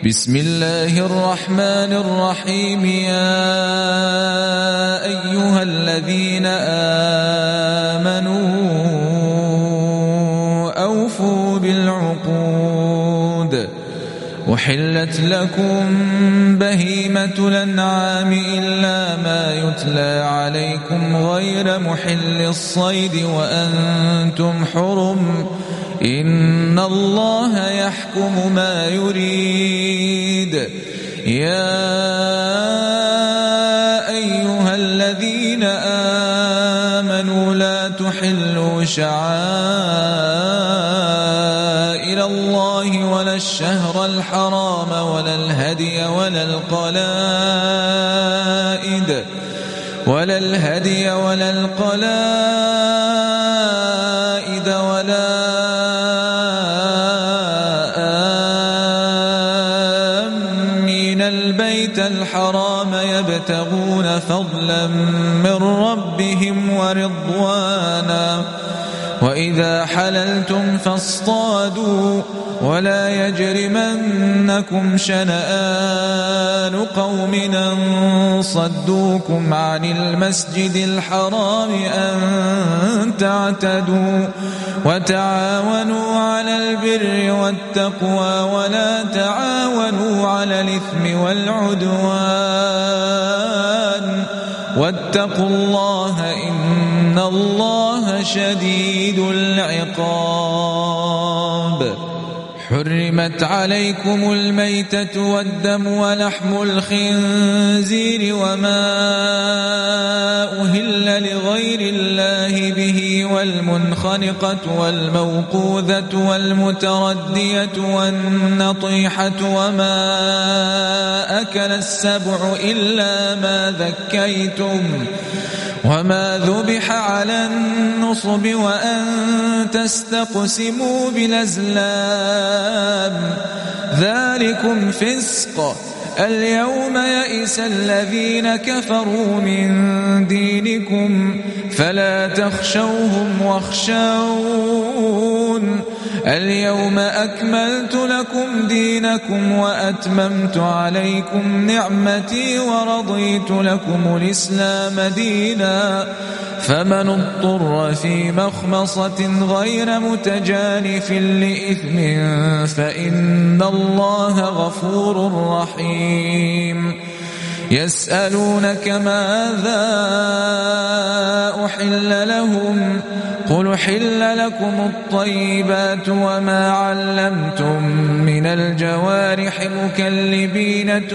بسم الله الرحمن الرحيم. يا أيها الذين آمنوا أوفوا بالعقود. أحلت لكم بهيمة الأنعام إلا ما يتلى عليكم غير محل الصيد وأنتم حرم. إن الله يحكم ما يريد. يا أيها الذين آمنوا لا تحلوا شعائر الله ولا الشهر الحرام ولا الهدي ولا القلائد ولا آمين البيت الحرام يبتغون فضلا من ربهم ورضوانا. وإذا حللتم فاصطادوا ولا يجرمنكم شنآن قوم أن صدوكم عن المسجد الحرام أن تعتدوا. وتعاونوا على البر والتقوى ولا تعاونوا على الإثم والعدوان. واتقوا الله إن الله شديد العقاب. حرمت عليكم الميتة والدم ولحم الخنزير وما أهل لغير الله به والمنخنقة والموقوذة والمتردية والنطيحة وما أكل السبع إلا ما ذكيتم وما ذبح على النصب وأن تستقسموا بالأزلام ذلكم فسق. اليوم يئس الذين كفروا من دينكم فلا تخشوهم واخشون. اليوم أكملت لكم دينكم وأتممت عليكم نعمتي ورضيت لكم الإسلام دينا. فمن اضطر في مخمصة غير متجانف لإثم فإن الله غفور رحيم. يسألونك ماذا أحل لهم قل أحل لكم الطيبات وما علمتم من الجوارح مكلبين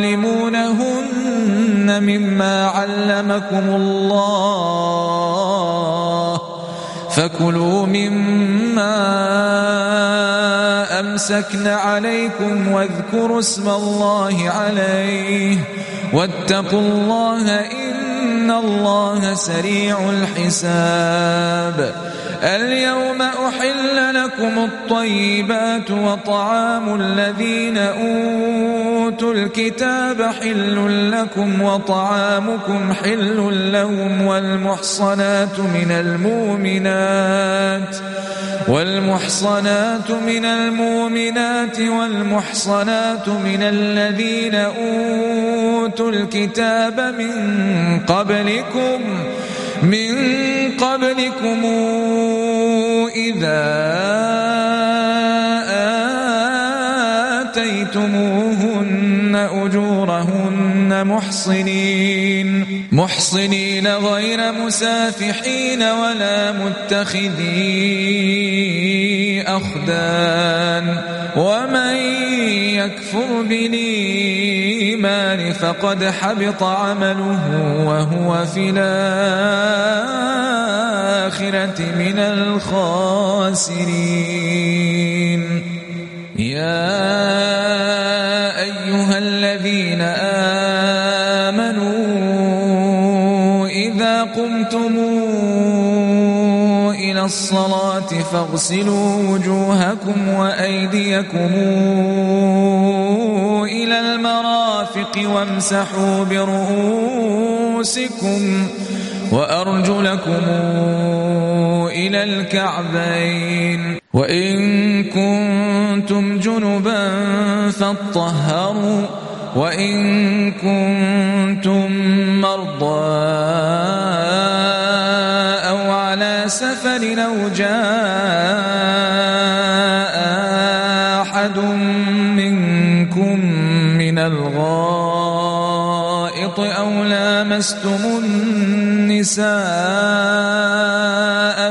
تعلمونهن مما علمكم الله فكلوا مما أمسكن عليكم واذكروا اسم الله عليه واتقوا الله إن الله سريع الحساب. اليوم أحل لكم الطيبات وطعام الذين أوتوا الكتاب حل لكم وطعامكم حل لهم والمحصنات من المؤمنات والمحصنات من الذين أوتوا الكتاب من قبلكم إذا آتيتموهن أجورهن محصنين غير مسافحين ولا متخذي أخدان. ومن يكفر بالإيمان فقد حبط عمله وهو في الآخرة من الخاسرين. يا أيها الذين آمنوا إذا قمتم إلى الصلاة فاغسلوا وجوهكم وأيديكم إلى المرافق وامسحوا برؤوسكم وأرجلكم إلى الكعبين وإن كنتم كنتم جنبا فاطهروا وإن كنتم مرضى أو على سفر أو جاء أحد منكم من الغائط أو لامستم النساء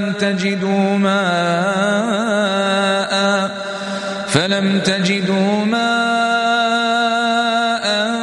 فلم تجدوا ماء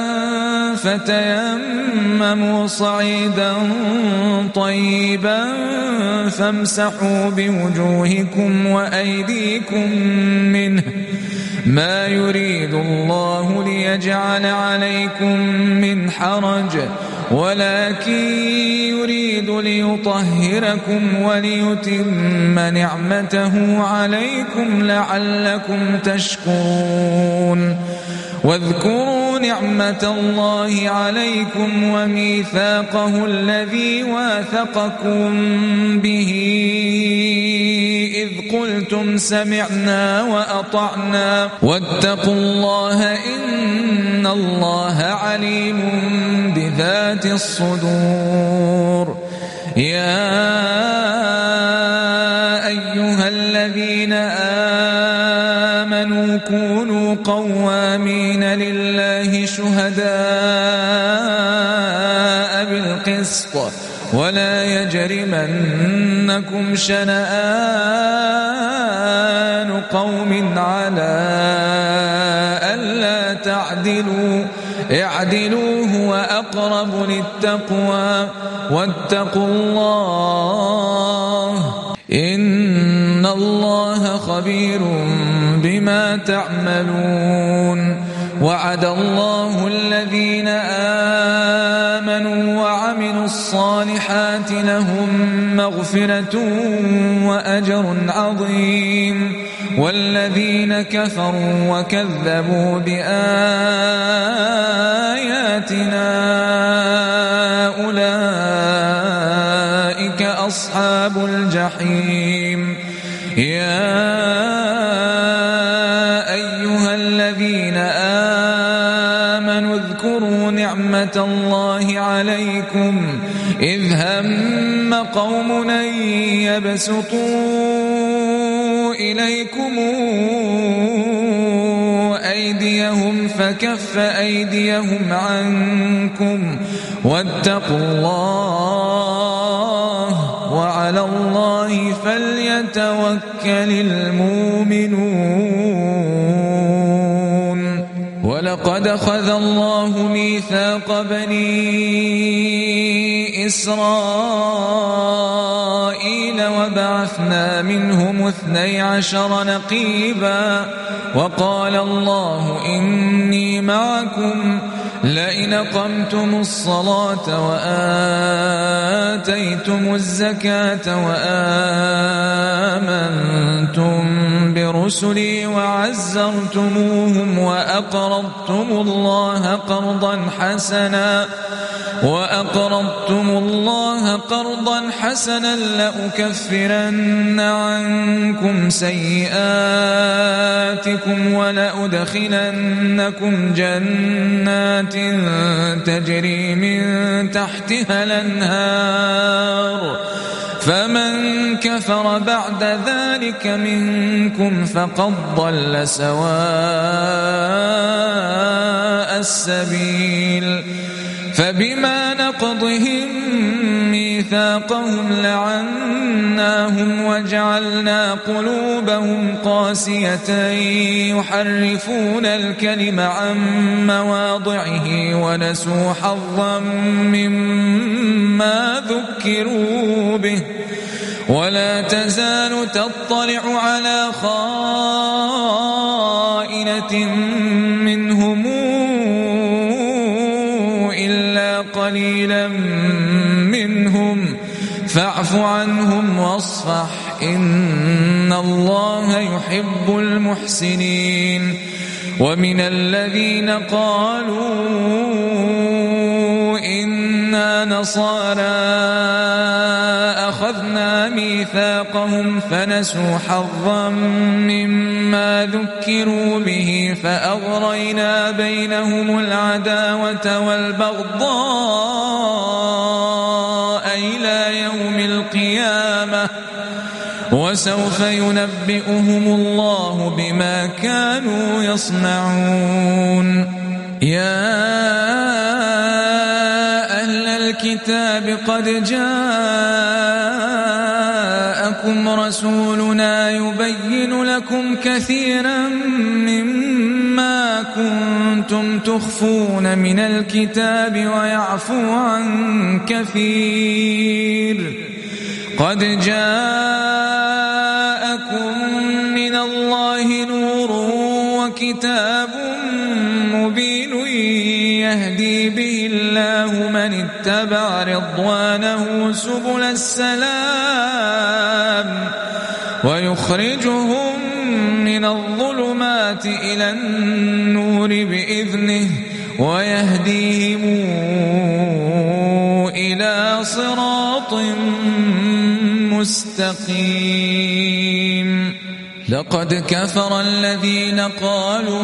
فتيمموا صعيدا طيبا فامسحوا بوجوهكم وأيديكم منه ما يريد الله ليجعل عليكم من حرج ولكن يريد ليطهركم وليتم نعمته عليكم لعلكم تشكرون واذكروا نعمة الله عليكم وميثاقه الذي واثقكم به إذ قلتم سمعنا وأطعنا واتقوا الله إن الله عليم بذات الصدور يا أيها الذين آمنوا كونوا قوامين لله شهداء بالقسط ولا يجرمنكم شنآن قوم على ألا تعدلوا اعدلوا هو أقرب للتقوى واتقوا الله إن الله خبير بما تعملون وعد الله الذين آمنوا وعملوا الصالحات لهم مغفرة وأجر عظيم والذين كفروا وكذبوا بآياتنا أولئك أصحاب الجحيم يا أيها الذين آمنوا اذكروا نعمة الله عليكم إذ هم قوم أن يبسطوا إليكم أيديهم فكف أيديهم عنكم واتقوا الله وعلى الله فليتوكل المؤمنون ولقد أخذ الله ميثاق بني إسرائيل وبعثنا منهم 12 نقيبا وقال الله إني معكم لئن أقمتم الصلاة وآتيتم الزكاة وآمنتم برسلي وعزرتموهم وأقرضتم الله قرضا حسنا لأكفرن عنكم سيئاتكم ولأدخلنكم جنات تجري من تحتها الأنهار فمن كفر بعد ذلك منكم فقد ضل سواء السبيل فبما نقضهم ميثاقهم لعناهم وجعلنا قلوبهم قاسية يحرفون الكلم عن مواضعه ونسوا حظا مما ذكروا به ولا تزال تطلع على خائنة منهم إلا قليلا منهم فاعف عنهم واصفح إن الله يحب المحسنين ومن الذين قالوا إنا نصارى أخذنا ميثاقهم فنسوا حظا مما ذكروا به فأغرينا بينهم العداوة والبغضاء إلى يوم القيامة وسوف ينبئهم الله بما كانوا يصنعون. يا أهل الكتاب قد جاءكم رسولنا يبين لكم كثيرا مما كنتم تخفون من الكتاب ويعفو عن كثير. قد جاءكم من الله نور وكتاب مبين يهدي به الله من اتبع رضوانه سبل السلام ويخرجهم من الظلمات إلى النور بإذنه ويهديهم إلى صراط مستقيم. لقد كفر الذين قالوا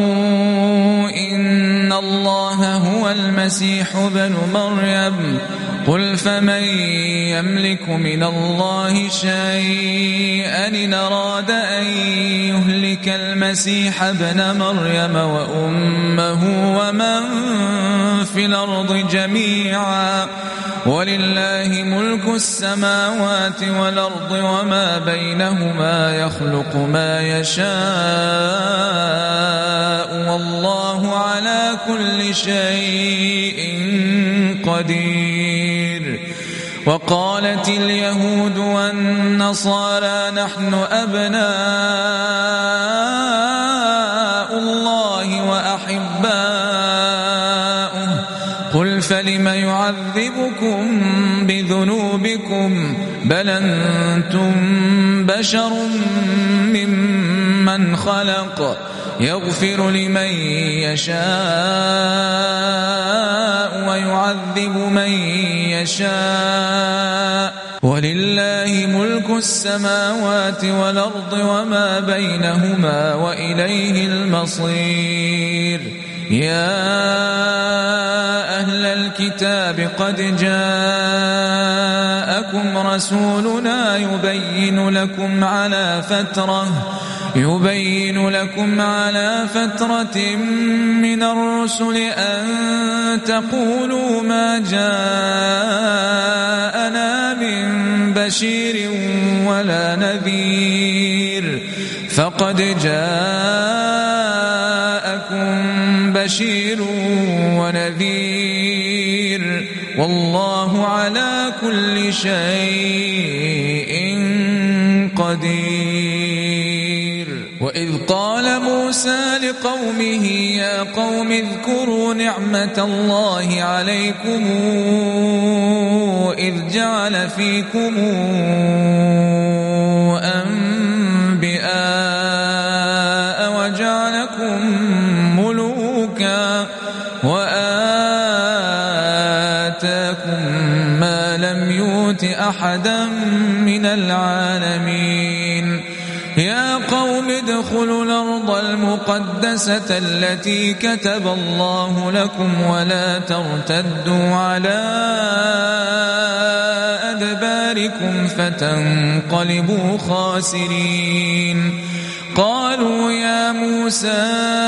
إن الله هو المسيح ابن مريم قل فمن يملك من الله شيئا إن أراد أن يهلك المسيح ابن مريم وأمه ومن في الأرض جميعا ولله ملك السماوات والأرض وما بينهما يخلق ما يشاء والله على كل شيء قدير. وقالت اليهود والنصارى نحن أبناء الله وأحباؤه قل فلم يعذبكم بذنوبكم بل أنتم بشر ممن خلق يغفر لمن يشاء ويعذب من يشاء ولله ملك السماوات والأرض وما بينهما وإليه المصير. يا أهل الكتاب قد جاءكم رسولنا يبين لكم على فترة من الرسل أن تقولوا ما جاءنا من بشير ولا نذير فقد جاءكم بشير ونذير والله على كل شيء قدير. وإذ قال موسى لقومه يا قوم اذكروا نعمة الله عليكم إذ جعل فيكم أنبياء وجعلكم ملوكا وآتاكم ما لم يؤت أحدا من العالمين. يا قوم ادخلوا الأرض المقدسة التي كتب الله لكم ولا ترتدوا على أدباركم فتنقلبوا خاسرين. قالوا يا موسى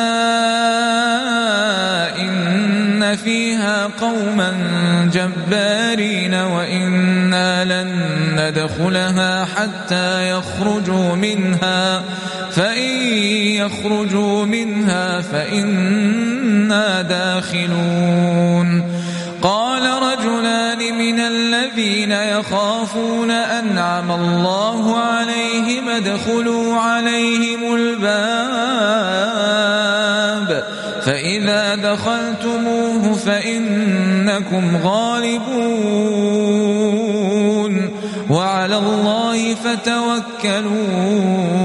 إن فيها قوما جبارين وإنا لن ندخلها حتى يخرجوا منها فإن يخرجوا منها فإنا داخلون. قال رجلان من الذين يخافون أنعم الله عليهم ادخلوا عليهم الباب فإذا دخلتموه فإنكم غالبون وعلى الله فتوكلوا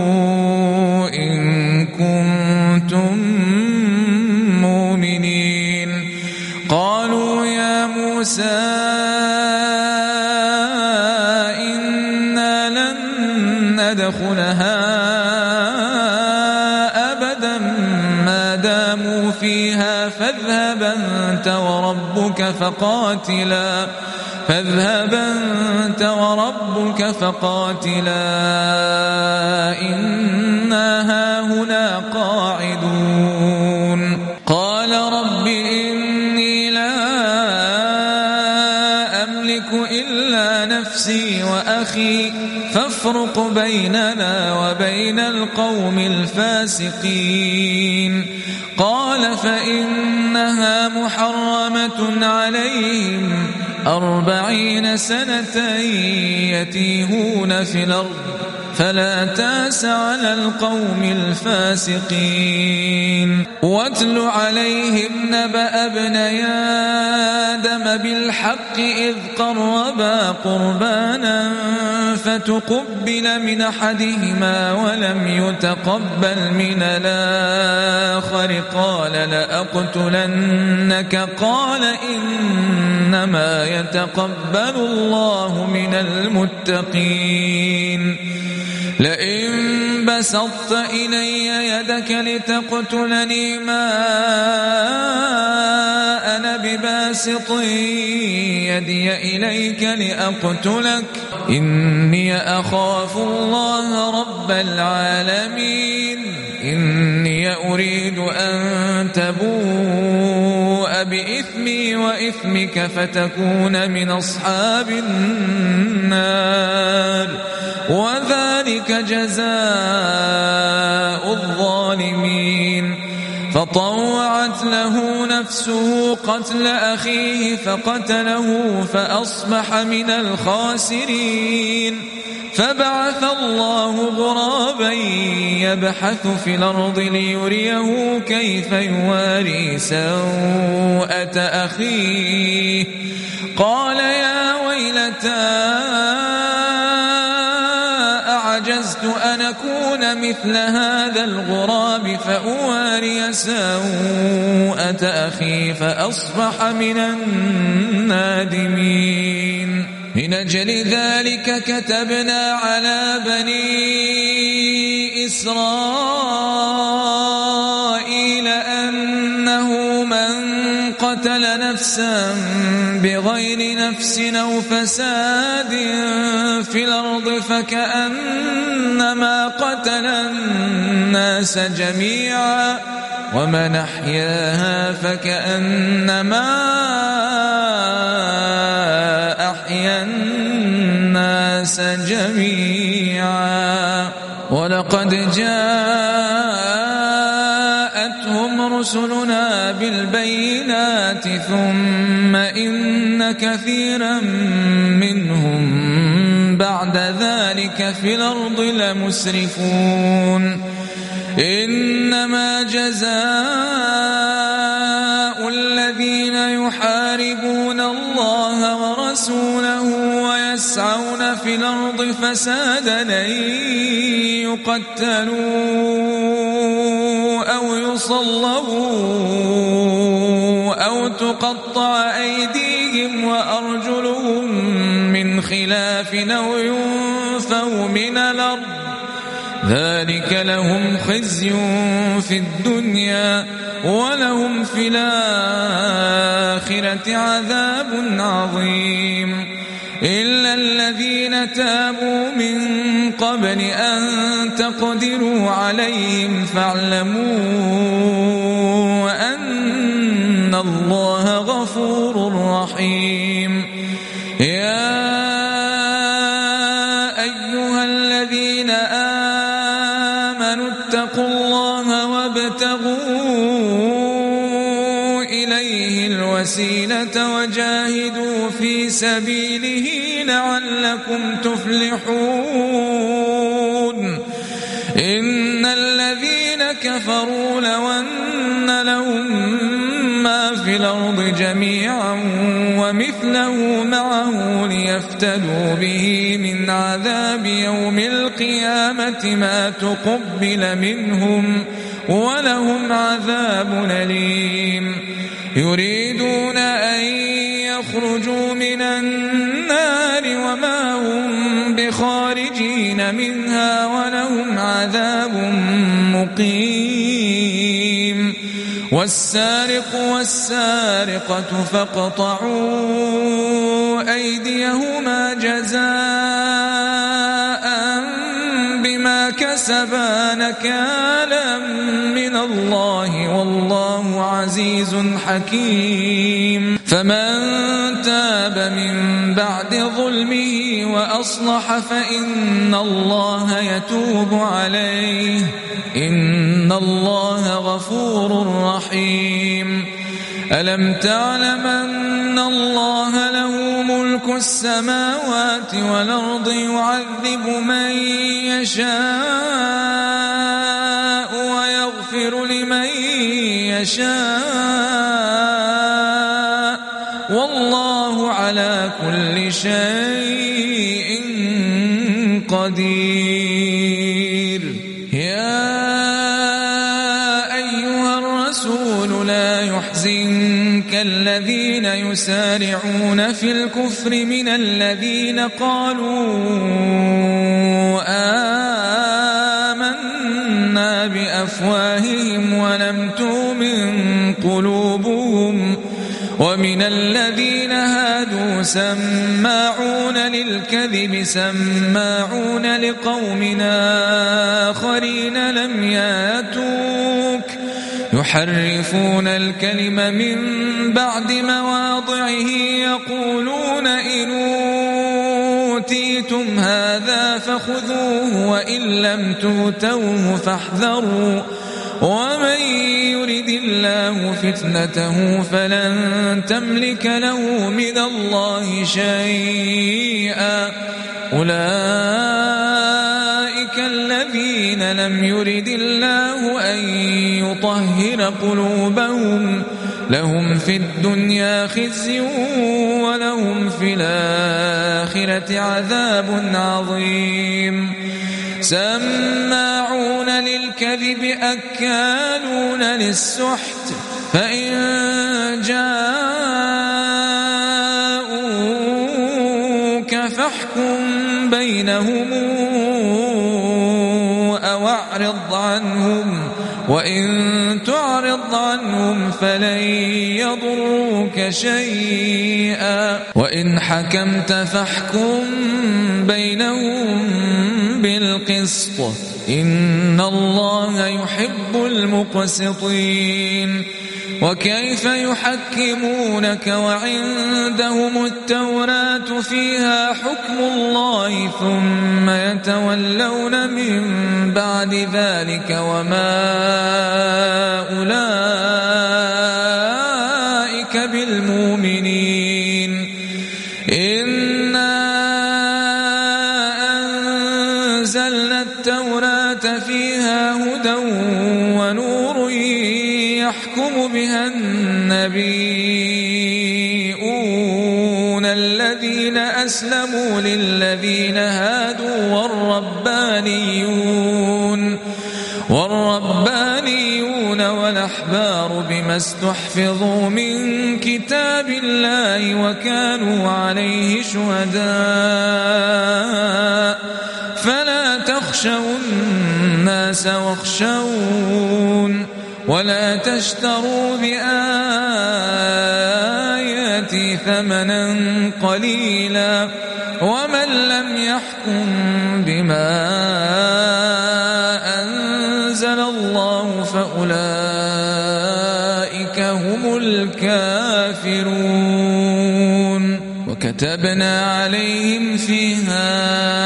إن كنتم مؤمنين. قالوا يا موسى إنا فأذنوا فيها فاذهب أنت وربك فقاتلا إنا هاهنا قاعدون قال رب إني لا أملك إلا نفسي وأخي فافرق بيننا وبين القوم الفاسقين قال فإنها محرمة عليهم 40 سنة يتيهون في الأرض فلا تأس على القوم الفاسقين واتل عليهم نبأ ابني آدم بالحق إذ قربا قربانا فتقبل من أحدهما ولم يتقبل من الآخر قال لأقتلنك قال إنما يتقبل الله من المتقين لئن بسطت إلي يدك لتقتلني ما أنا بباسط يدي إليك لأقتلك إني أخاف الله رب العالمين إني أريد أن تبوء بإثمي وإثمك فتكون من أصحاب النار وذلك جزاء الظالمين فطوعت له نفسه قتل أخيه فقتله فأصبح من الخاسرين فبعث الله غرابا يبحث في الأرض ليريه كيف يواري سوءة أخيه قال يا ويلتى أعجزت أن أكون مثل هذا الغراب فأواري سوءة أخي فأصبح من النادمين من أجل ذلك كتبنا على بني إسرائيل أنه من قتل نفسا بغير نفس أو فساد في الأرض فكأنما قتل الناس جميعا ومن أحياها فكأنما أحيا الناس جميعا ولقد جاءتهم رسلنا بالبينات ثم إن كثيرا منهم بعد ذلك في الأرض لمسرفون إنما جزاء الذين يحاربون الله ورسوله ويسعون في الأرض فسادا أن يقتلوا أو يصلبوا أو تقطع أيديهم وأرجلهم من خلاف أو ينفوا من الأرض ذلك لهم خزي في الدنيا ولهم في الآخرة عذاب عظيم إلا الذين تابوا من قبل أن تقدروا عليهم فاعلموا أن الله غفور رحيم يا أيها الذين آمنوا اتقوا الله وابتغوا إليه الوسيلة وجاهدوا في سبيله لعلكم تفلحون إن الذين كفروا لو أن لهم ما في الأرض جميعا ومثله معه ليفتدوا به من عذاب يوم القيامة ما تقبل منهم ولهم عذاب أليم يريدون أن يخرجوا من النار وما هم بخارجين منها ولهم عذاب مقيم والسارق والسارقة فاقطعوا أيديهما جزاء بما كسبا نكالا من الله والله عزيز حكيم فمن تاب من بعد ظلمه وأصلح فإن الله يتوب عليه إن الله غفور رحيم ألم تعلم أن الله له ملك السماوات والأرض يعذب من يشاء ويغفر لمن يشاء والله على كل شيء قدير يا أيها الرسول لا يحزنك الذين يسارعون في الكفر من الذين قالوا آمنا بأفواههم ولم تؤمن قلوبهم ومن الذين هادوا سماعون للكذب سماعون لقوم آخرين لم ياتوك يحرفون الكلم من بعد مواضعه يقولون إن أوتيتم هذا فخذوه وإن لم تؤتوه فاحذروا ومن يرد الله فتنته فلن تملك له من الله شيئا أولئك الذين لم يرد الله أن يطهر قلوبهم لهم في الدنيا خزي ولهم في الآخرة عذاب عظيم سماعون للكذب أكالون للسحت فإن جاءوك فاحكم بينهم أو أعرض عنهم وإن تعرض عنهم فلن يضروك شيئا وإن حكمت فاحكم بينهم بالقسط إن الله يحب المقسطين وكيف يحكمونك وعندهم التوراة فيها حكم الله ثم يتولون من بعد ذلك وما أولئك بالمؤمنين إنا أنزلنا التوراة فيها هدى ونور يحكم بها النبيون الذين أسلموا للذين هادوا والربانيون والأحبار بما استحفظوا من كتاب الله وكانوا عليه شهداء فلا تخشوا الناس واخشون ولا تشتروا بآياتي ثمنا قليلا ومن لم يحكم بما أنزل الله فأولئك هم الكافرون وكتبنا عليهم فيها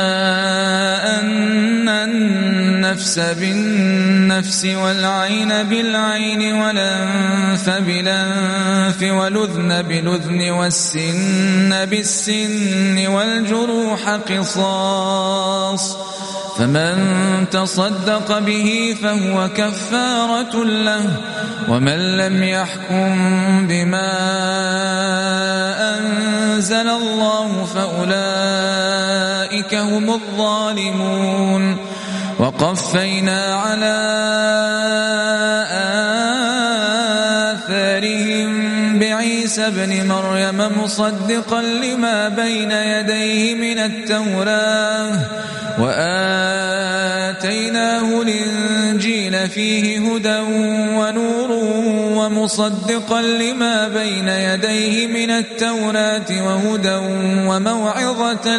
أن النفس بالنفس والعين بالعين والأنف بالأنف والأذن بالأذن والسن بالسن والجروح قصاص فمن تصدق به فهو كفارة له ومن لم يحكم بما أنزل الله فأولئك هم الظالمون وقفينا على آثارهم بعيسى ابن مريم مصدقا لما بين يديه من التوراة وآتيناه الإنجيل فيه هدى ونور ومصدقا لما بين يديه من التوراة وهدى وموعظة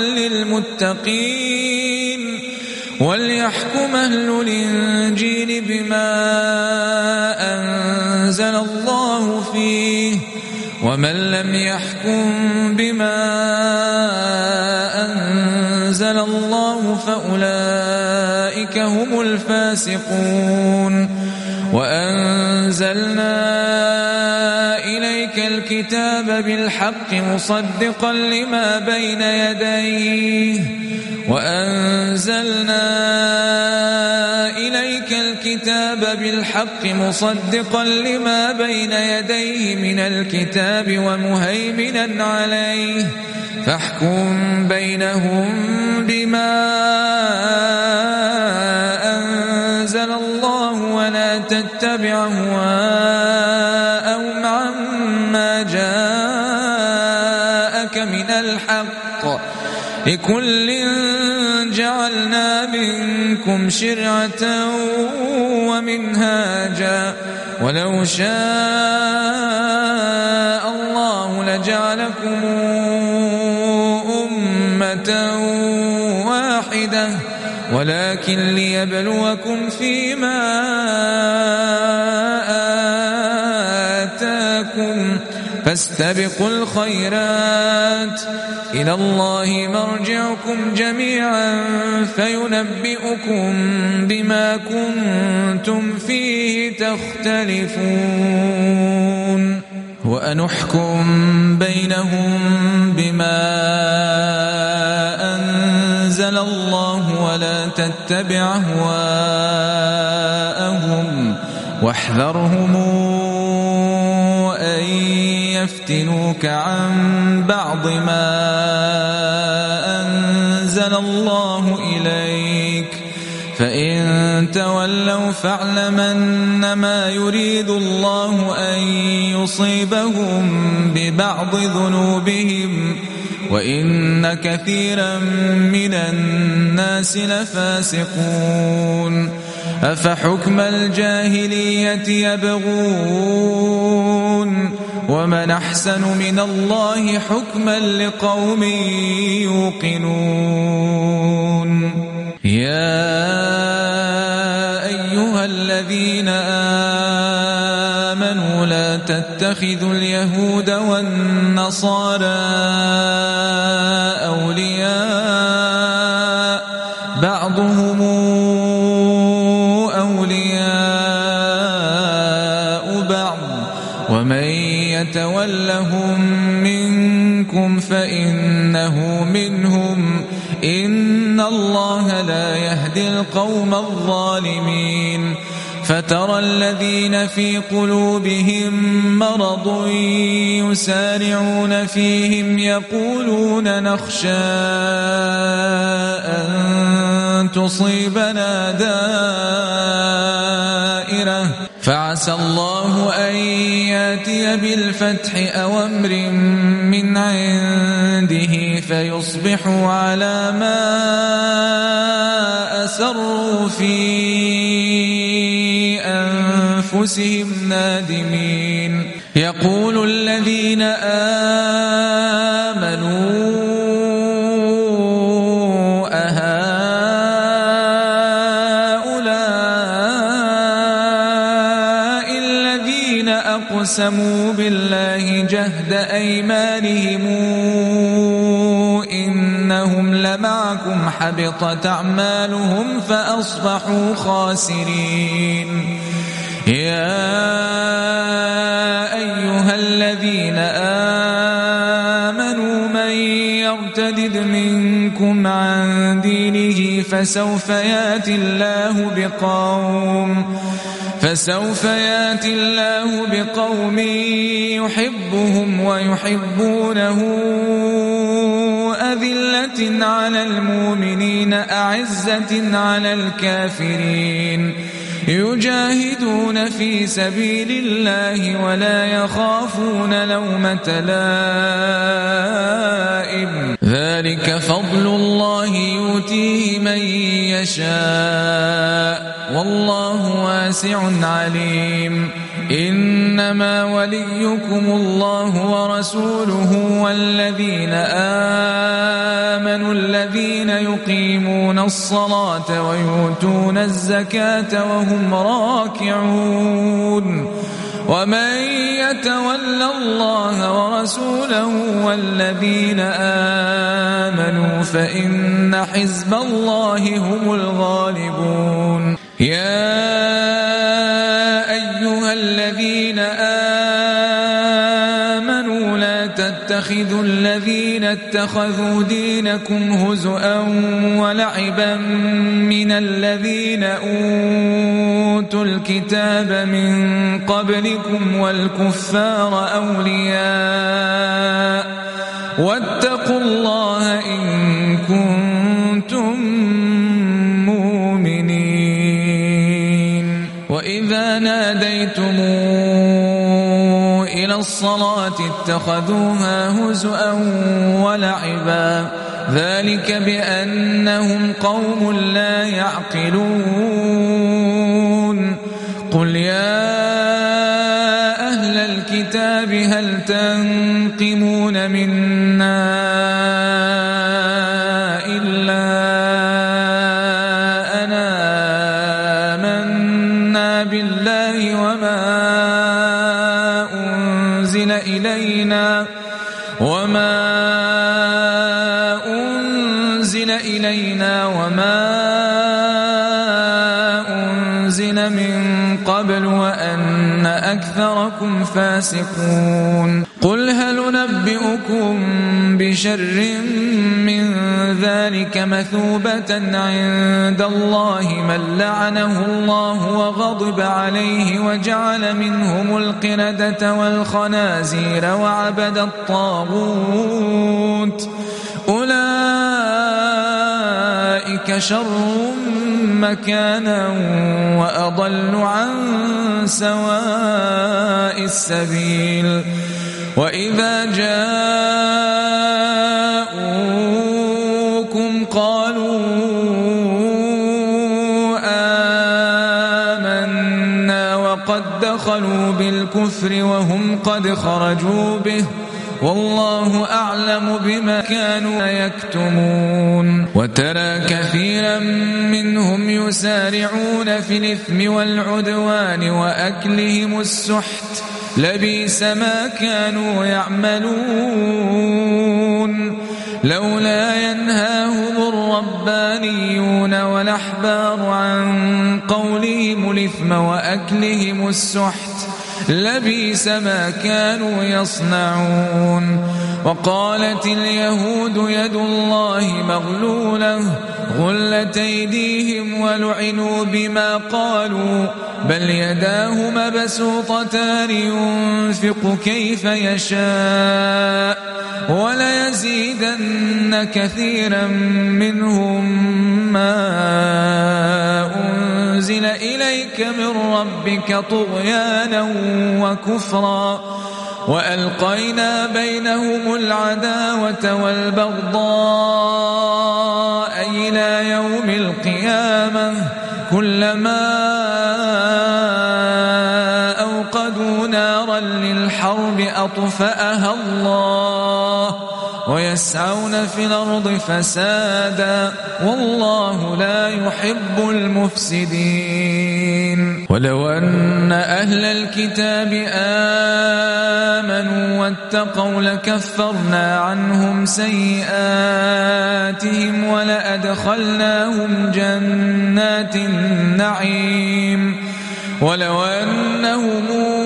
للمتقين وليحكم أهل الإنجيل بما أنزل الله فيه ومن لم يحكم بما أنزل الله فأولئك هم الفاسقون وأنزلنا إليك الكتاب بالحق مصدقا لما بين يديه من الكتاب ومهيمنا عليه فاحكم بينهم بما أنزل الله ولا تتبع أهواءهم عما جاءك من الحق لكل جعلنا منكم شرعة ومنهاجا ولو شاء الله لجعلكم أمة واحدة ولكن ليبلوكم فيما آتاكم فاستبقوا الخيرات إلى الله مرجعكم جميعا فينبئكم بما كنتم فيه تختلفون وأنحكم بينهم بما أنزل الله ولا تتبع أهواءهم واحذرهم أن يفتنوك عن بعض ما أنزل الله إليك فإن تولوا فاعلم أنما يريد الله أن يصيبهم ببعض ذنوبهم وإن كثيرا من الناس لفاسقون أفحكم الجاهلية يبغون ومن أحسن من الله حكما لقوم يوقنون يا أيها الذين آمنوا لا تتخذوا اليهود والنصارى أولياء بعضهم أولياء بعض ومن يتولهم منكم فإنه منهم إن الله لا يهدي القوم الظالمين فترى الذين في قلوبهم مرض يسارعون فيهم يقولون نخشى أن تصيبنا دائرة فعسى الله أن يأتي بالفتح أو أمر من عنده فيصبحوا على ما أسروا في أنفسهم نادمين يقول الذين آمنوا أهؤلاء الذين أقسموا بالله جهد أيمانهم إنهم لمعكم حبطت أعمالهم فأصبحوا خاسرين يا أيها الذين آمنوا من يرتد منكم عن دينه فسوف يأتي الله بقوم يحبهم ويحبونه أذلة على المؤمنين أعزة على الكافرين يجاهدون في سبيل الله ولا يخافون لومة لائم ذلك فضل الله يؤتيه من يشاء والله واسع عليم إنما وليكم الله ورسوله والذين آمنوا الذين يقيمون الصلاة ويؤتون الزكاة وهم راكعون ومن يتول الله ورسوله والذين آمنوا فإن حزب الله هم الغالبون يا أيها الذين آمنوا لا تتخذوا الذين اتخذوا دينكم هزؤا ولعبا من الذين أوتوا الكتاب من قبلكم والكفار أولياء واتقوا الله إن كنتم مؤمنين وإذا ناديتم إلى الصلاة اتخذوها هزؤا ولعبا ذلك بأنهم قوم لا يعقلون قل يا أهل الكتاب هل تنقمون منا إلا أن آمنا بالله وما أنزل إلينا وما أنزل من قبل وأن أكثركم فاسقون قل هل ننبئكم بشر من ذلك مثوبة عند الله من لعنه الله وغضب عليه وجعل منهم القردة والخنازير وعبد الطاغوت أولئك شر مكانا وأضل عن سواء السبيل وإذا جاءوكم قالوا آمنا وقد دخلوا بالكفر وهم قد خرجوا به والله أعلم بما كانوا يكتمون وترى كثيرا منهم يسارعون في الإثم والعدوان وأكلهم السحت لبئس ما كانوا يعملون لولا ينهاهم الربانيون والأحبار عن قولهم الإثم وأكلهم السحت لبئس ما كانوا يصنعون وقالت اليهود يد الله مغلولة غلت أيديهم ولعنوا بما قالوا بل يداه مبسوطتان ينفق كيف يشاء وليزيدن كثيرا منهم ما أنزل إليك من ربك طغيانا وكفرا وألقينا بينهم العداوة والبغضاء إلى يوم القيامة كلما أوقدوا نارا للحرب أطفأها الله ويسعون في الأرض فسادا والله لا يحب المفسدين ولو أن أهل الكتاب آمنوا واتقوا لكفرنا عنهم سيئاتهم ولأدخلناهم جنات النعيم ولو أنهم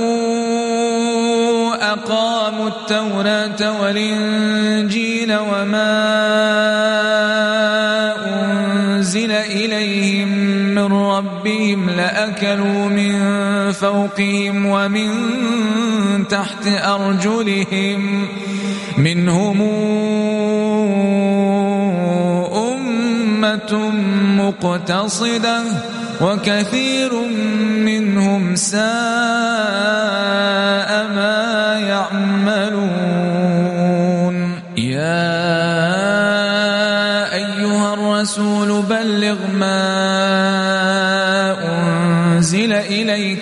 أقاموا التوراة والإنجيل وما أنزل إليهم من ربهم لأكلوا من فوقهم ومن تحت أرجلهم منهم أمة مقتصدة وكثير منهم ساء ما يعملون يا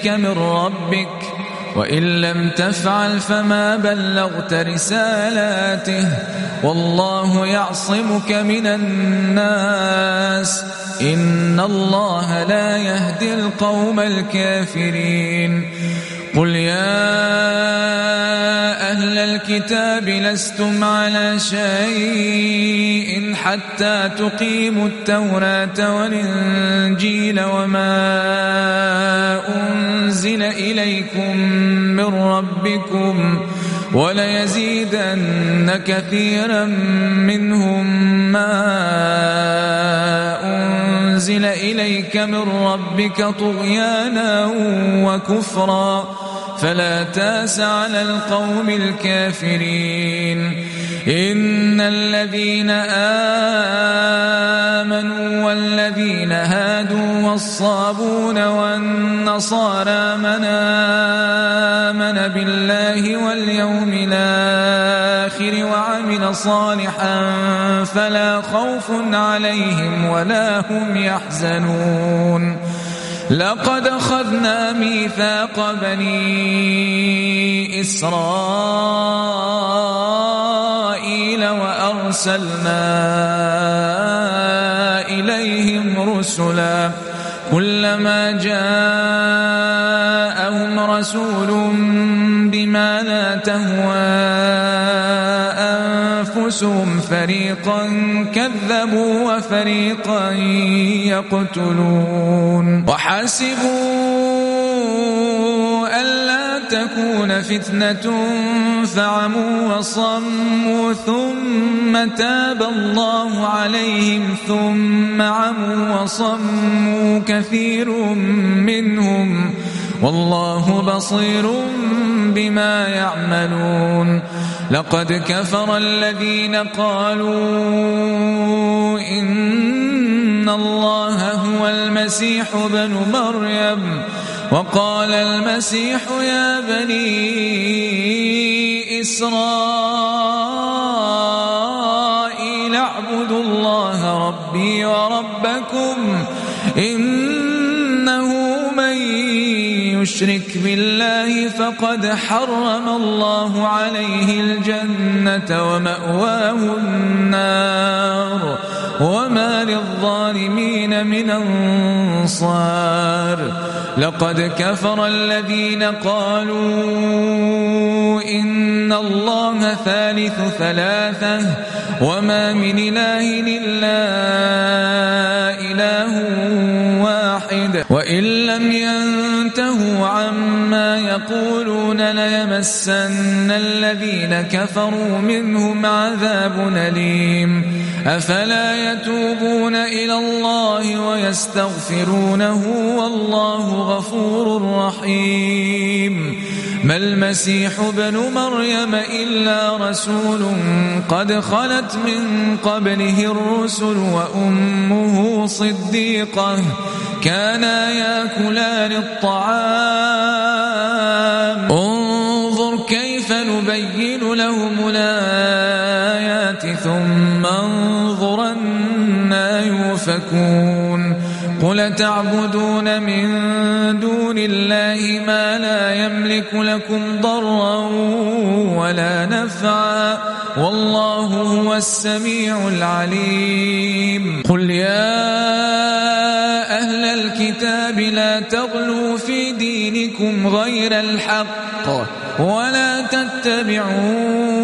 إليك من ربك وإن لم تفعل فما بلغت رسالاته والله يعصمك من الناس إن الله لا يهدي القوم الكافرين قل يا أهل الكتاب لستم على شيء حتى تقيموا التوراة والإنجيل وما أنزل إليكم من ربكم وليزيدن كثيرا منهم ما أنزل إليك من ربك طغيانا وكفرا فلا تاس على القوم الكافرين إن الذين آمنوا والذين هادوا والصابون والنصارى من آمن بالله واليوم الآخر وعمل صالحا فلا خوف عليهم ولا هم يحزنون لقد أخذنا ميثاق بني إسرائيل وأرسلنا إليهم رسلا كلما جاءهم رسول بما لا تهوى أنفسهم فريقا كذبوا وفريقا يقتلون وحسبوا ألا تكون فتنة فعموا وصموا ثم تاب الله عليهم ثم عموا وصموا كثير منهم والله بصير بما يعملون لقد كفر الذين قالوا إن الله هو المسيح ابن مريم وقال المسيح يا بني إسرائيل اعبدوا الله ربي وربكم إنه من يشرك بالله فقد حرم الله عليه الجنة ومأواه النار وما للظالمين من أنصار لقد كفر الذين قالوا إن الله ثالث ثلاثة وما من إله إلا إله واحد وإن لم ينتهوا عما يقولون ليمسن الذين كفروا منهم عذاب أليم أفلا يتوبون إلى الله ويستغفرونه والله غفور رحيم ما المسيح ابن مريم إلا رسول قد خلت من قبله الرسل وأمه صديقة كانا يأكلان الطعام انظر كيف نبين لهم الآيات ثم انظر أنى يؤفكون قل تعبدون من دون الله ما لا يملك لكم ضرا ولا نفعا والله هو السميع العليم قل يا أهل الكتاب لا تغلوا في دينكم غير الحق ولا تتبعوا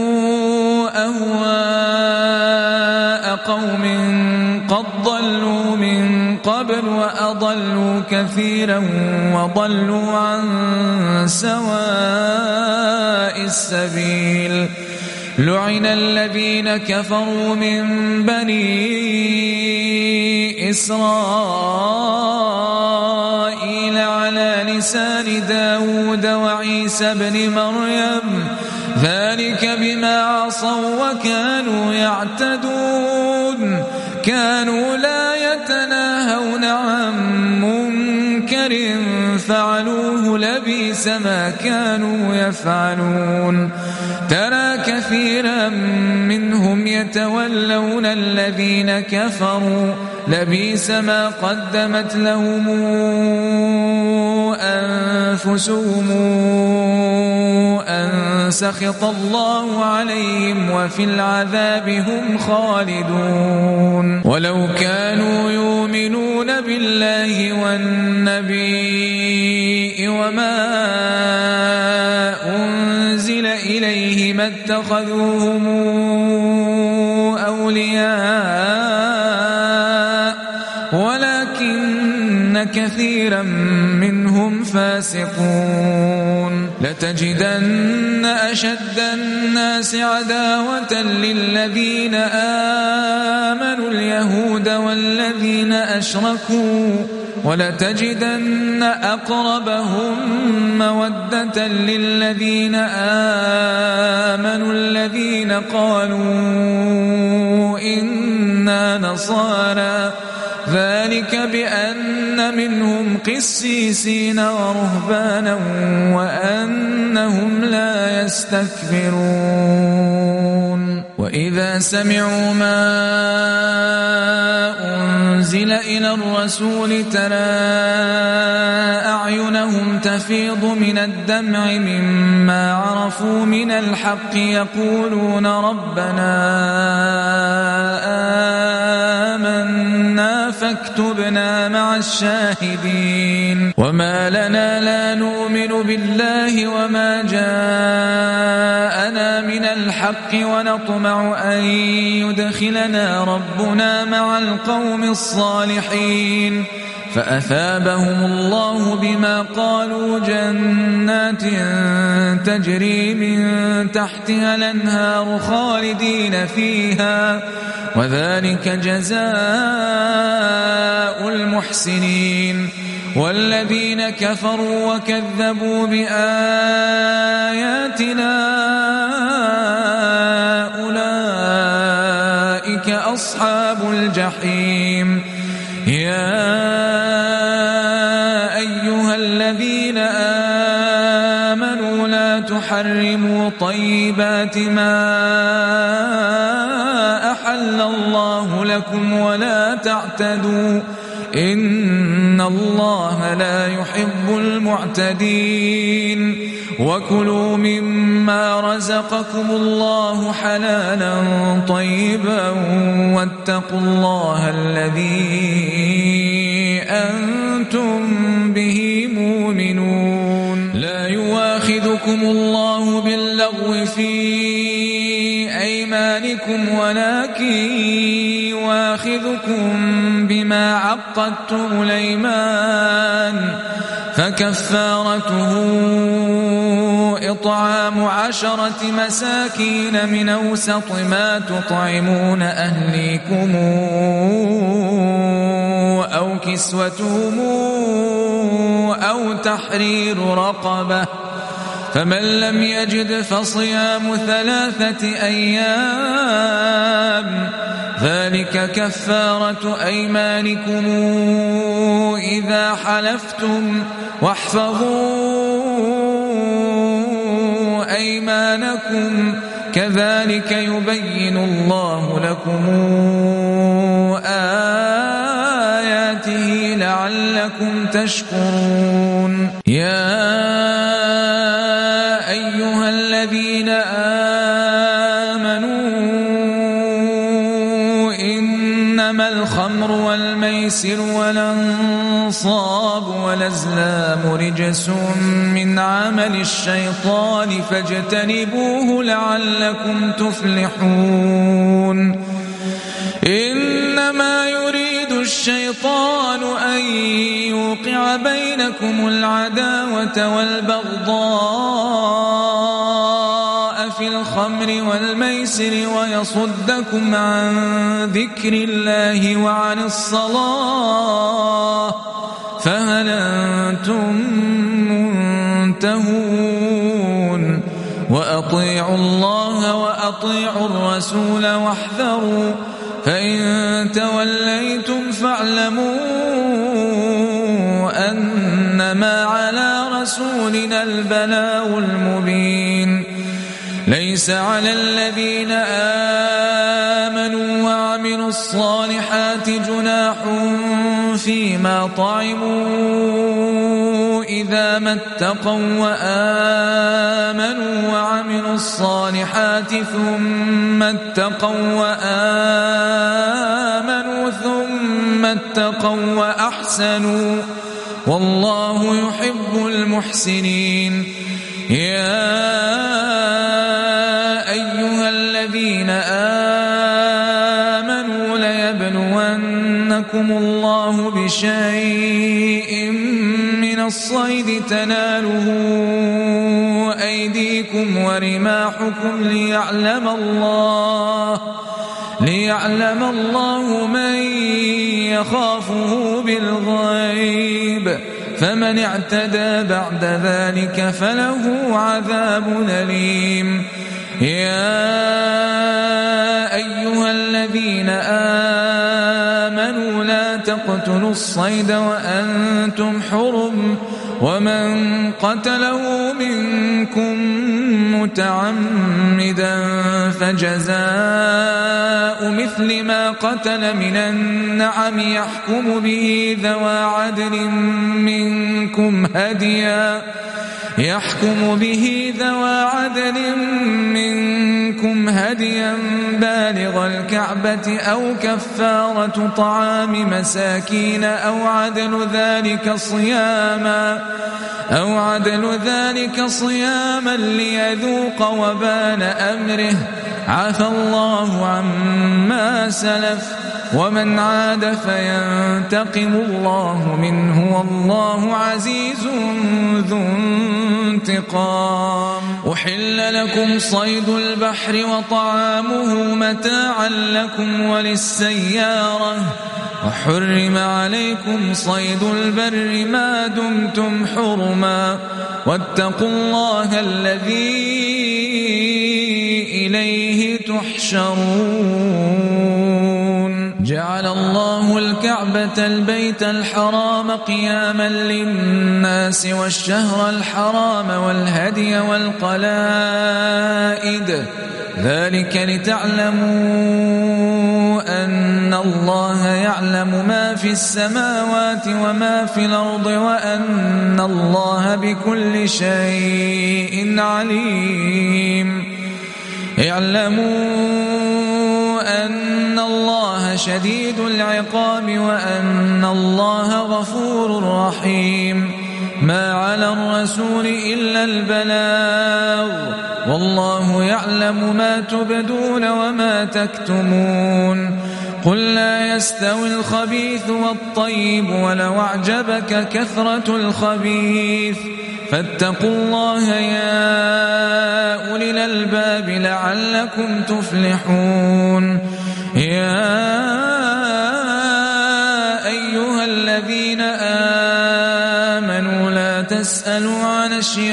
أهواء قوم قد ضلوا من قبل وأضلوا كثيرا وضلوا عن سواء السبيل لعن الذين كفروا من بني إسرائيل على لسان داود وعيسى بن مريم ذلك بما عصوا وكانوا يعتدون كانوا لا يتناهون عن منكر فعلوه لبئس ما كانوا يفعلون ترى كثيرا منهم يتولون الذين كفروا لبئس ما قدمت لهم أنفسهم أن سخط الله عليهم وفي العذاب هم خالدون. ولو كانوا يؤمنون بالله والنبي وما أنزل إليه ما اتخذوهم أولياء ولكن كثيرا منهم فاسقون. لتجدن أشد الناس عداوة للذين آمنوا اليهود والذين أشركوا ولتجدن أقربهم مودة للذين آمنوا الذين قالوا إنا نصارى ذلك بأن منهم قسيسين ورهبانا وأنهم لا يستكبرون. وإذا سمعوا ما أنزل إلى الرسول ترى أعينهم تفيض من الدمع مما عرفوا من الحق يقولون ربنا آمنا فاكتبنا مع الشاهدين. وما لنا لا نؤمن بالله وما جاءنا من الحق ونطمع أن يدخلنا ربنا مع القوم الصالحين فأثابهم الله بما قالوا جنات تجري من تحتها الأنهار خالدين فيها وذلك جزاء المحسنين. والذين كفروا وكذبوا بآياتنا أولئك أصحاب الجحيم. يا أيها الذين آمنوا لا تحرموا طيبات ما أحل الله لكم ولا تعتدوا إن الله لا يحب المعتدين. وكلوا مما رزقكم الله حلالا طيبا واتقوا الله الذي أنتم به مؤمنون. لا يؤاخذكم الله باللغو في أيمانكم ولكن يؤاخذكم بما عقدتم الأيمان فكفارته إطعام 10 مساكين من أوسط ما تطعمون أهليكم أو كسوتهم أو تحرير رقبة فمن لم يجد فصيام 3 أيام ذلك كفارة أيمانكم إذا حلفتم واحفظوا أيمانكم كذلك يبين الله لكم آياته لعلكم تشكرون. يا أيها الذين آمنوا إنما الخمر والميسر والأنصاب والأزلام رجس من عمل الشيطان فاجتنبوه لعلكم تفلحون. إنما يريد الشيطان أن يوقع بينكم العداوة والبغضاء في الخمر والميسر ويصدكم عن ذكر الله وعن الصلاة فهل أنتم منتهون. وأطيعوا الله وأطيعوا الرسول واحذروا فإن توليتم فاعلموا أنما على رسولنا البلاغ المبين. ليس على الذين آمنوا وعملوا الصالحات جناح فيما طعموا إذا ما اتقوا وآمنوا وعملوا الصالحات ثم اتقوا وآمنوا ثم اتقوا وأحسنوا والله يحب المحسنين. يا أيها الذين آمنوا ليبلونكم الله بشيء من الصيد تناله أيديكم ورماحكم ليعلم الله من يخافه بالغيب، فمن اعتدى بعد ذلك فله عذاب أليم. يا أيها الذين آمنوا لا تقتلوا الصيد وأنتم حرم، ومن قتله منكم متعمدا فجزاء مثل ما قتل من النعم يحكم به ذوى عدل منكم هديا بالغ الكعبة أو كفارة طعام مساكين أو عدل ذلك صياما ليذوق وبال أمره، عفى الله عما سلف، ومن عاد فينتقم الله منه والله عزيز ذو انتقام. أحل لكم صيد البحر وطعامه متاعا لكم وللسيارة، وحرم عليكم صيد البر ما دمتم حرما، واتقوا الله الذي إليه تحشرون. جعل الله الكعبة البيت الحرام قياما للناس والشهر الحرام والهدي والقلائد، ذلك لتعلموا أن الله يعلم ما في السماوات وما في الأرض وأن الله بكل شيء عليم. اعلموا أن الله شديد العقاب وأن الله غفور رحيم. ما على الرسول إلا البلاغ، والله يعلم ما تبدون وما تكتمون. قل لا يستوي الخبيث والطيب ولو أعجبك كثرة الخبيث، فاتقوا الله يا أولي الألباب لعلكم تفلحون. يا أيها الذين آمنوا لا تسألوا عن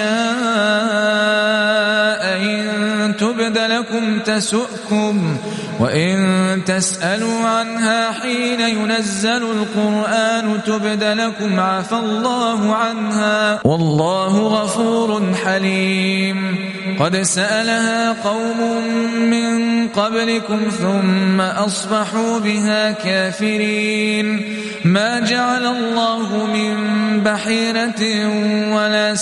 أشياء إن تبد لكم تسؤكم، وإن تسألوا عنها حين ينزل القرآن تبد لكم عفى الله عنها والله غفور حليم. قد سألها قوم من قبلكم ثم أصبحوا بها كافرين. ما جعل الله من بحيرة ولا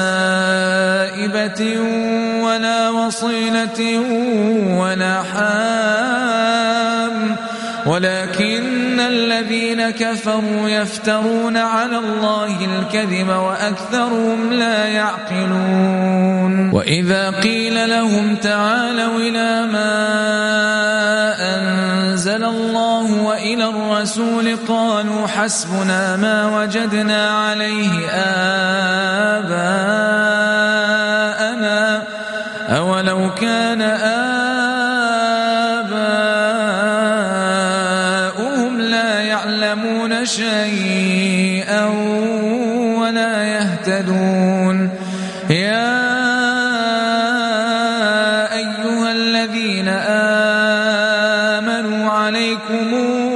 سائبة ولا وصيلة ولا حام، ولكن الذين كفروا يفترون على الله الكذب وأكثرهم لا يعقلون. وإذا قيل لهم تعالوا إلى ما أنزل الله وإلى الرسول قالوا حسبنا ما وجدنا عليه آباءنا أولو كان آباؤهم لا يعلمون شيئا ولا يهتدون. يا أيها الذين آمنوا عليكم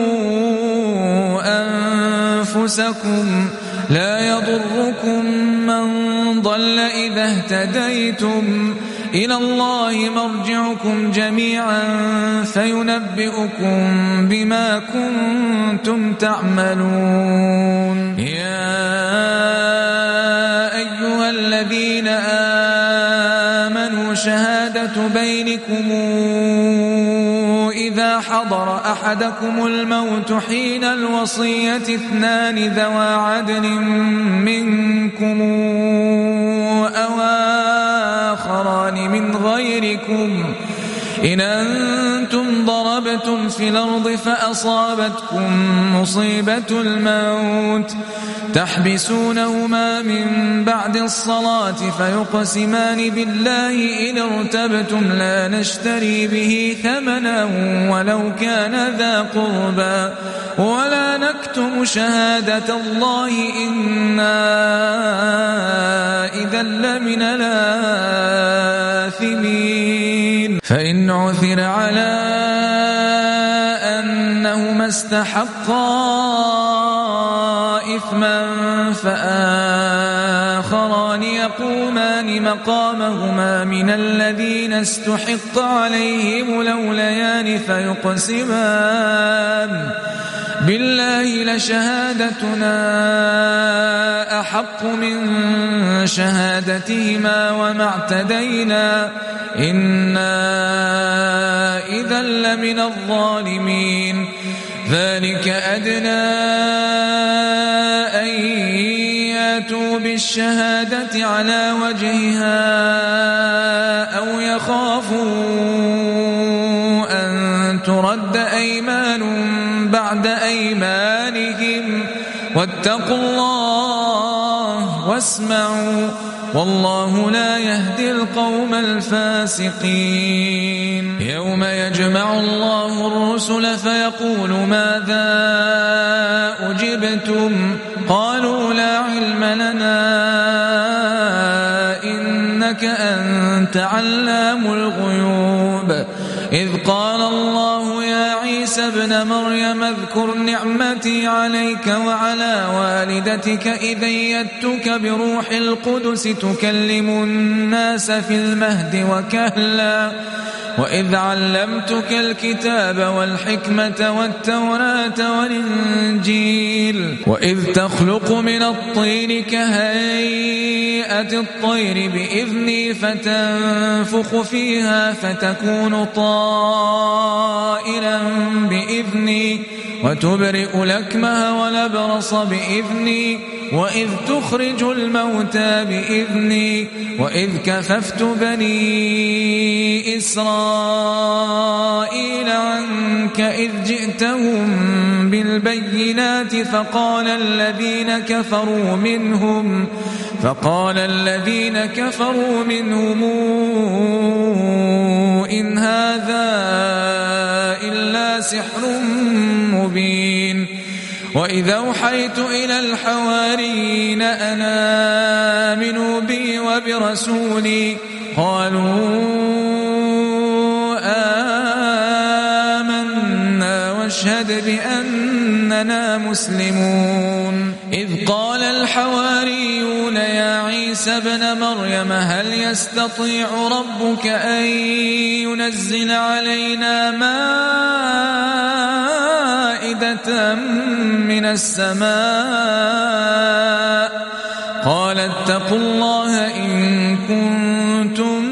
أنفسكم لا يضركم من ضل إذا اهتديتم إلى الله مرجعكم جميعا فينبئكم بما كنتم تعملون. يا أيها الذين آمنوا شهادة بينكم إذا حضر أحدكم الموت حين الوصية 2 ذوى عدل منكم أو آخران من غيركم إن أنتم ضربتم في الأرض فأصابتكم مصيبة الموت تحبسونهما من بعد الصلاة فيقسمان بالله إن ارتبتم لا نشتري به ثمنا ولو كان ذا قربى ولا نكتم شهادة الله إنا إذا لمن الآثمين. فإن عثر على أنهما استحقا إثما فآخران يقومان مقامهما من الذين استحق عليهم الأوليان فيقسمان بالله لشهادتنا أحق من شهادتهما وما اعتدينا إنا إذا لمن الظالمين. ذلك أدنى أن يأتوا بالشهادة على وجهها أو يخافوا أن ترد أيمان بعد أيمانهم واتقوا الله واسمعوا والله لا يهدي القوم الفاسقين. يوم يجمع الله الرسل فيقول ماذا أجبتم قالوا لا علم لنا إنك أنت علام الغيوب. إذ قال الله يا عيسى ابن مريم اذكر نعمتي عليك وعلى والدتك إذ أيدتك بروح القدس تكلم الناس في المهد وكهلا وإذ علمتك الكتاب والحكمة والتوراة والإنجيل وإذ تخلق من الطين كهيئة الطير بإذني فتنفخ فيها فتكون طائرا بإذني وتبرئ الأكمه والأبرص بإذني وإذ تخرج الموتى بإذني وإذ كففت بني إسرائيل عنك إذ جئتهم بالبينات فقال الذين كفروا منهم إن هذا إلا سحر مبين. وإذا أوحيت إلى الحواريين أن آمنوا بي وبرسولي قالوا آمنا واشهد بأننا مسلمون. إذ قال الحواريون يا عيسى ابن مريم هل يستطيع ربك أن ينزل علينا مائدة من السماء قال اتقوا الله إن كنتم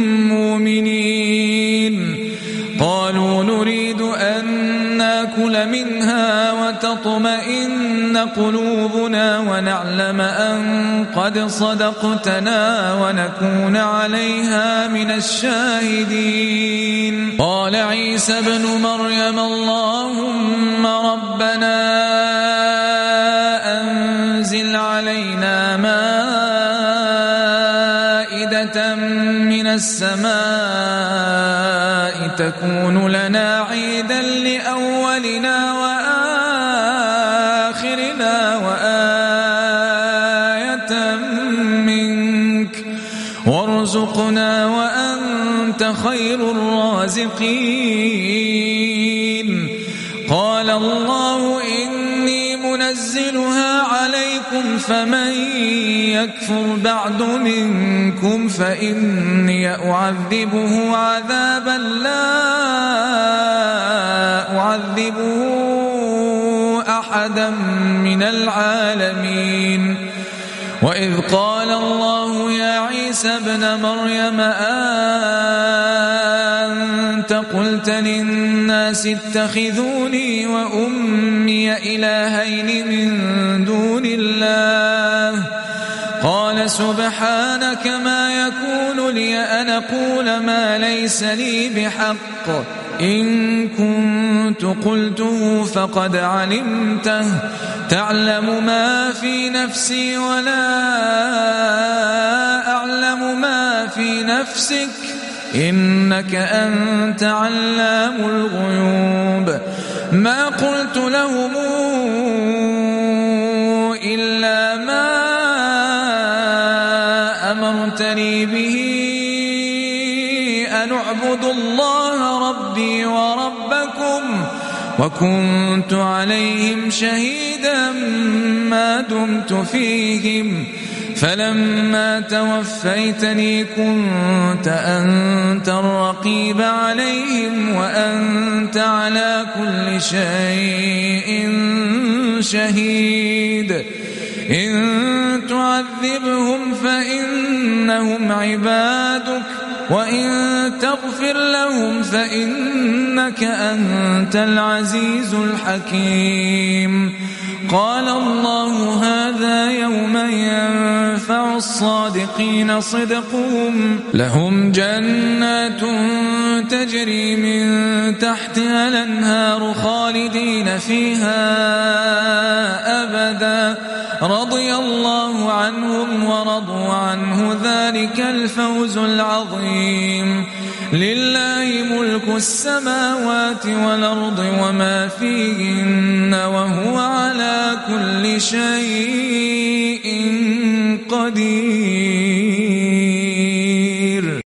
مؤمنين. قالوا نريد أن نأكل منها وتطمئن قلوبنا ونعلم أن قد صدقتنا ونكون عليها من الشاهدين. قال عيسى ابن مريم اللهم ربنا أنزل علينا مائدة من السماء تكون لنا عيدا لأولنا وآخرنا وآية منك وارزقنا وأنت خير الرازقين. قال الله إني منزل منزلها عليكم فمن يكفر بعد منكم فإني أعذبه عذابا لا أعذبه أحدا من العالمين. وإذ قال الله يا عيسى ابن مريم أنت قلت للناس اتخذوني وأمي إلهين من دون الله قال سبحانك ما يكون لي أن أقول ما ليس لي بحق إن كنت قلته فقد علمته تعلم ما في نفسي ولا أعلم ما في نفسك إنك أنت علام الغيوب. ما قلت لهم إلا ما أمرتني به أن اعبدوا الله ربي وربكم وكنت عليهم شهيدا ما دمت فيهم فلما توفيتني كنت أنت الرقيب عليهم وأنت على كل شيء شهيد. إن تعذبهم فإنهم عبادك وإن تغفر لهم فإنك أنت العزيز الحكيم. قال الله هذا يوم ينفع الصادقين صدقهم لهم جنات تجري من تحتها الأنهار خالدين فيها أبدا رضي الله عنهم ورضوا عنه ذلك الفوز العظيم. لله ملك السماوات والأرض وما فيهن وهو على كل شيء قدير.